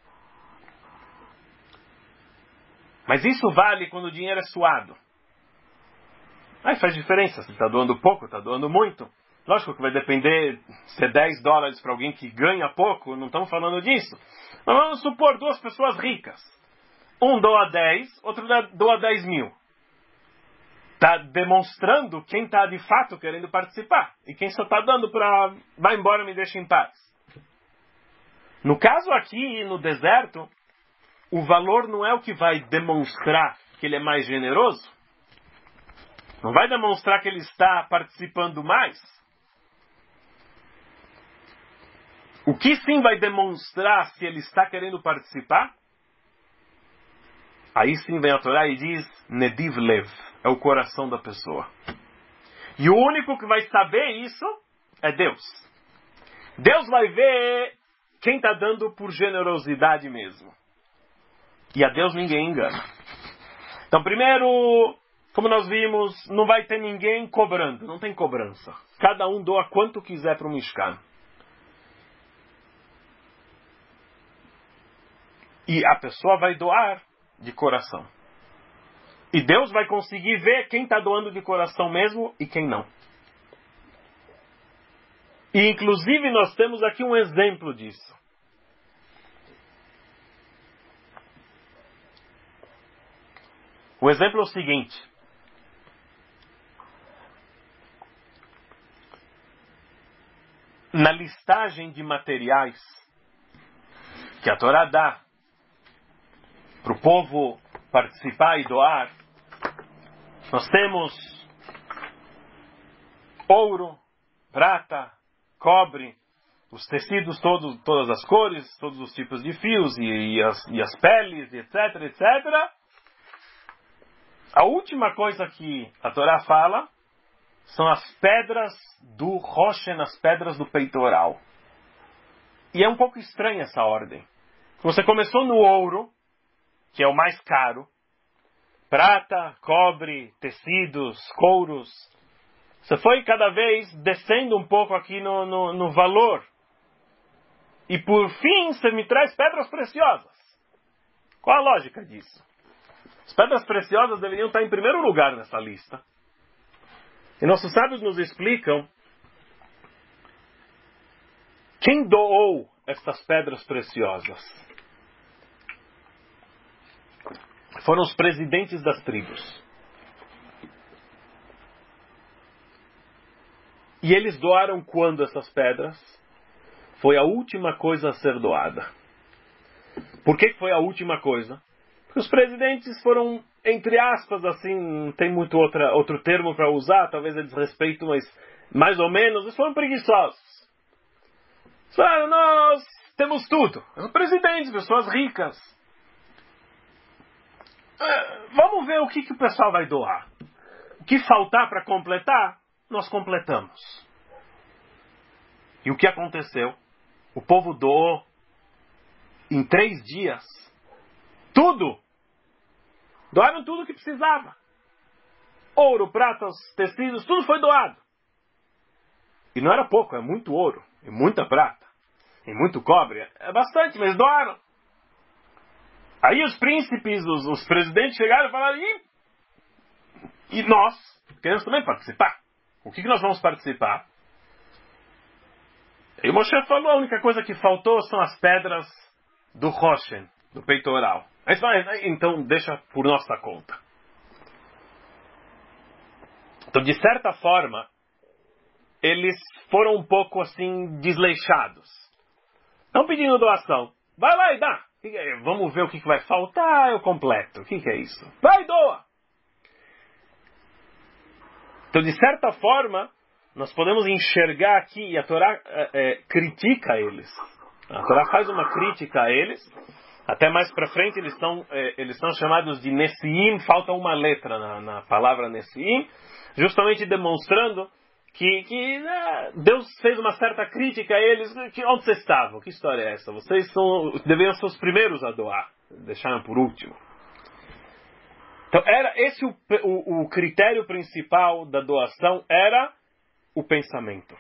Mas isso vale quando o dinheiro é suado. Aí faz diferença, se está doando pouco, está doando muito. Lógico que vai depender se é dez dólares para alguém que ganha pouco, não estamos falando disso. Mas vamos supor duas pessoas ricas. Um doa dez, outro doa dez mil. Está demonstrando quem está de fato querendo participar. E quem só está dando para vai embora, me deixa em paz. No caso aqui, no deserto, o valor não é o que vai demonstrar que ele é mais generoso. Não vai demonstrar que ele está participando mais. O que sim vai demonstrar se ele está querendo participar? Aí sim vem a Torá e diz, Nediv Lev, é o coração da pessoa. E o único que vai saber isso é Deus. Deus vai ver quem está dando por generosidade mesmo. E a Deus ninguém engana. Então primeiro, como nós vimos, não vai ter ninguém cobrando, não tem cobrança. Cada um doa quanto quiser para o Mishkan. E a pessoa vai doar de coração. E Deus vai conseguir ver quem está doando de coração mesmo e quem não. E inclusive nós temos aqui um exemplo disso. O exemplo é o seguinte. Na listagem de materiais que a Torá dá para o povo participar e doar, nós temos ouro, prata, cobre, os tecidos, todos, todas as cores, todos os tipos de fios e, e, as, e as peles, etc, etcétera. A última coisa que a Torá fala são as pedras do Roshen, as pedras do peitoral. E é um pouco estranha essa ordem. Você começou no ouro, que é o mais caro, prata, cobre, tecidos, couros. Você foi cada vez descendo um pouco aqui no, no, no valor. E por fim, você me traz pedras preciosas. Qual a lógica disso? As pedras preciosas deveriam estar em primeiro lugar nessa lista. E nossos sábios nos explicam quem doou estas pedras preciosas. Foram os presidentes das tribos. E eles doaram quando essas pedras? Foi a última coisa a ser doada. Por que foi a última coisa? Porque os presidentes foram, entre aspas, assim, não tem muito outra, outro termo para usar, talvez é desrespeito, mas mais ou menos, eles foram preguiçosos. Eles falaram, nós temos tudo. Os presidentes, pessoas ricas. Vamos ver o que, que o pessoal vai doar. O que faltar para completar, nós completamos. E o que aconteceu? O povo doou em três dias tudo. Doaram tudo o que precisava. Ouro, prata, tecidos, tudo foi doado. E não era pouco, é muito ouro, e muita prata, e muito cobre. É bastante, mas doaram. Aí os príncipes, os, os presidentes chegaram e falaram, e, e nós queremos também participar. O que, que nós vamos participar? E o Moshe falou, a única coisa que faltou são as pedras do Roshen, do peitoral. Aí fala, então deixa por nossa conta. Então, de certa forma, eles foram um pouco assim desleixados. Não pedindo doação. Vai lá e dá. Vamos ver o que vai faltar, eu completo. O que é isso? Vai e doa! Então, de certa forma, nós podemos enxergar aqui, e a Torá é, é, critica eles. A Torá faz uma crítica a eles. Até mais para frente, eles são, é, eles são chamados de Nessiim. Falta uma letra na, na palavra Nessiim. Justamente demonstrando que, que né, Deus fez uma certa crítica a eles. Que, onde vocês estavam? Que história é essa? Vocês são, deveriam ser os primeiros a doar. Deixaram por último. Então, era esse o, o, o critério principal da doação, era o pensamento.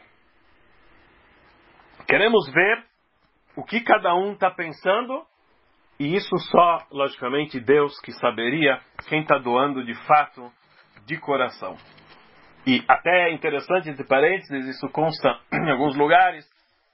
Queremos ver o que cada um está pensando, e isso só, logicamente, Deus que saberia quem está doando de fato, de coração. E até é interessante, entre parênteses, isso consta em alguns lugares,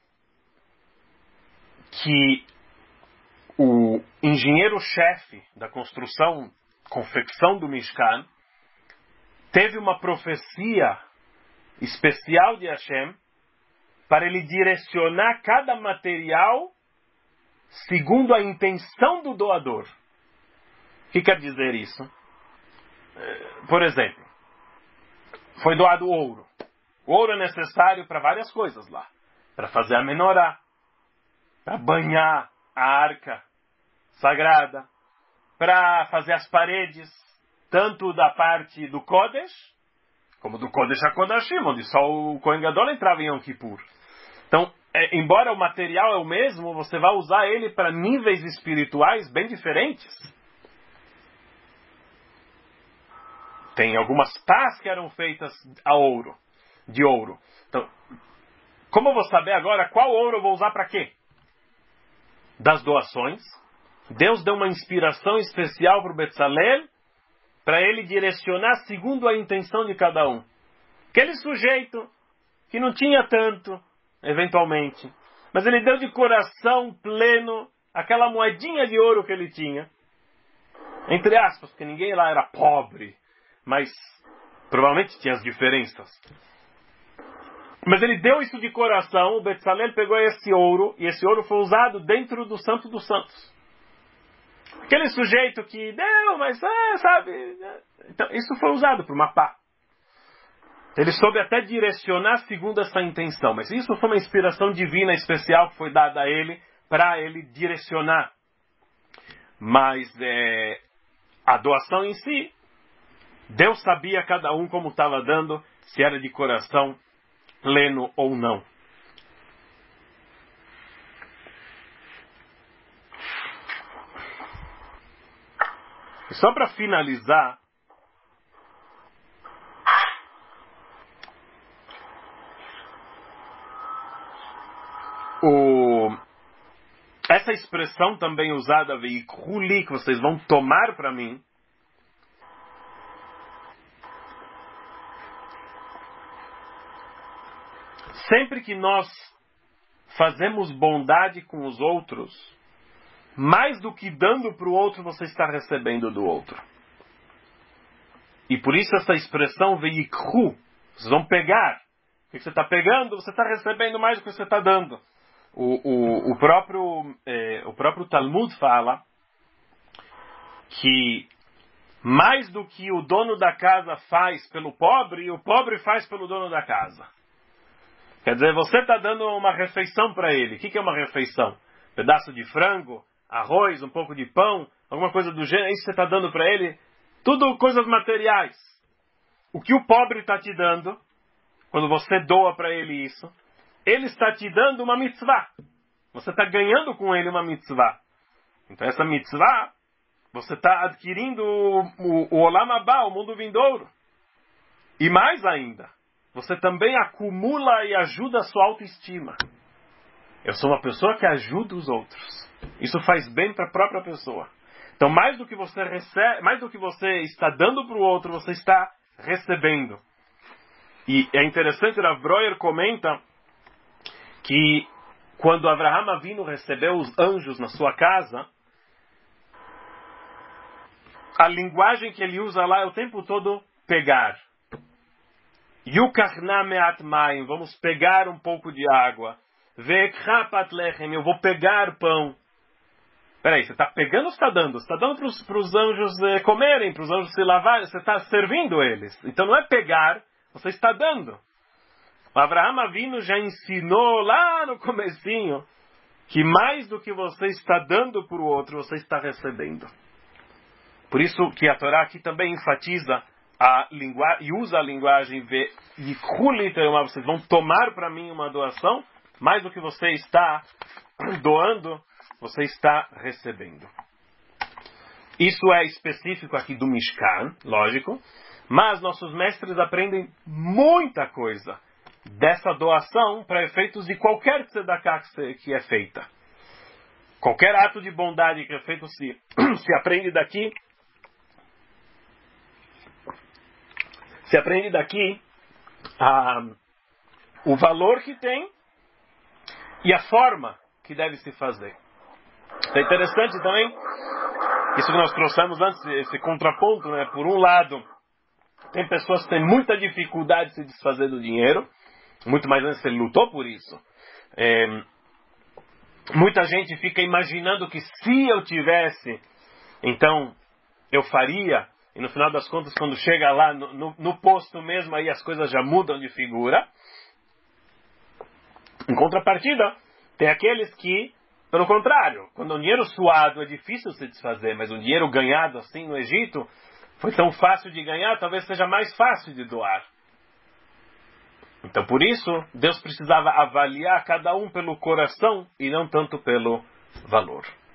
que o engenheiro-chefe da construção, confecção do Mishkan, teve uma profecia especial de Hashem para ele direcionar cada material segundo a intenção do doador. O que quer dizer isso? Por exemplo, foi doado ouro. O ouro é necessário para várias coisas lá. Para fazer a menorá, para banhar a arca sagrada, para fazer as paredes, tanto da parte do Kodesh, como do Kodesh HaKodashim, onde só o Kohen Gadol entrava em Yom Kippur. Então, é, embora o material é o mesmo, você vai usar ele para níveis espirituais bem diferentes. Tem algumas pás que eram feitas a ouro, de ouro. Então, como eu vou saber agora qual ouro eu vou usar para quê? Das doações. Deus deu uma inspiração especial para o Betzalel, para ele direcionar segundo a intenção de cada um. Aquele sujeito que não tinha tanto, eventualmente, mas ele deu de coração pleno aquela moedinha de ouro que ele tinha. Entre aspas, porque ninguém lá era pobre, mas provavelmente tinha as diferenças. Mas ele deu isso de coração, o Betzalel pegou esse ouro, e esse ouro foi usado dentro do Santo dos Santos. Aquele sujeito que deu, mas é, sabe... Então, isso foi usado por uma pá. Ele soube até direcionar segundo essa intenção, mas isso foi uma inspiração divina especial que foi dada a ele, para ele direcionar. Mas é, a doação em si, Deus sabia cada um como estava dando, se era de coração pleno ou não. E só para finalizar, o, essa expressão também usada, veikuli, que vocês vão tomar para mim, sempre que nós fazemos bondade com os outros, mais do que dando para o outro, você está recebendo do outro. E por isso essa expressão veikhu, vocês vão pegar. O que você está pegando, você está recebendo mais do que você está dando. O, o, o, próprio, é, o próprio Talmud fala que mais do que o dono da casa faz pelo pobre, o pobre faz pelo dono da casa. Quer dizer, você está dando uma refeição para ele. O que, que é uma refeição? Um pedaço de frango, arroz, um pouco de pão, alguma coisa do gênero. Isso você está dando para ele. Tudo coisas materiais. O que o pobre está te dando, quando você doa para ele isso, ele está te dando uma mitzvah. Você está ganhando com ele uma mitzvah. Então essa mitzvah, você está adquirindo o, o, o Olam Abá, o mundo vindouro. E mais ainda, você também acumula e ajuda a sua autoestima. Eu sou uma pessoa que ajuda os outros. Isso faz bem para a própria pessoa. Então, mais do que você recebe, mais do que você está dando para o outro, você está recebendo. E é interessante, Rav Breuer comenta que quando Avraham Avinu recebeu os anjos na sua casa, a linguagem que ele usa lá é o tempo todo pegar. Yukachna me'at mayim, vamos pegar um pouco de água. Ve'ekha pat lechem, eu vou pegar pão. Peraí, você está pegando ou está dando? Você está dando para os anjos eh, comerem, para os anjos se lavarem, você está servindo eles. Então não é pegar, você está dando. O Avraham Avinu já ensinou lá no comecinho que mais do que você está dando para o outro, você está recebendo. Por isso que a Torá aqui também enfatiza a linguagem, e usa a linguagem ve'ikuli, vocês vão tomar para mim uma doação, mais do que você está doando, você está recebendo. Isso é específico aqui do Mishkan, lógico, mas nossos mestres aprendem muita coisa dessa doação para efeitos de qualquer tzedakah que é feita. Qualquer ato de bondade que é feito se, se aprende daqui, se aprende daqui ah, o valor que tem e a forma que deve se fazer. É interessante também, isso que nós trouxemos antes, esse contraponto, né? Por um lado, tem pessoas que têm muita dificuldade de se desfazer do dinheiro, muito mais antes ele lutou por isso. É, muita gente fica imaginando que se eu tivesse, então eu faria, e no final das contas, quando chega lá no, no, no posto mesmo, aí as coisas já mudam de figura. Em contrapartida, tem aqueles que, pelo contrário, quando um dinheiro suado é difícil se desfazer, mas um dinheiro ganhado assim no Egito foi tão fácil de ganhar, talvez seja mais fácil de doar. Então, por isso, Deus precisava avaliar cada um pelo coração e não tanto pelo valor.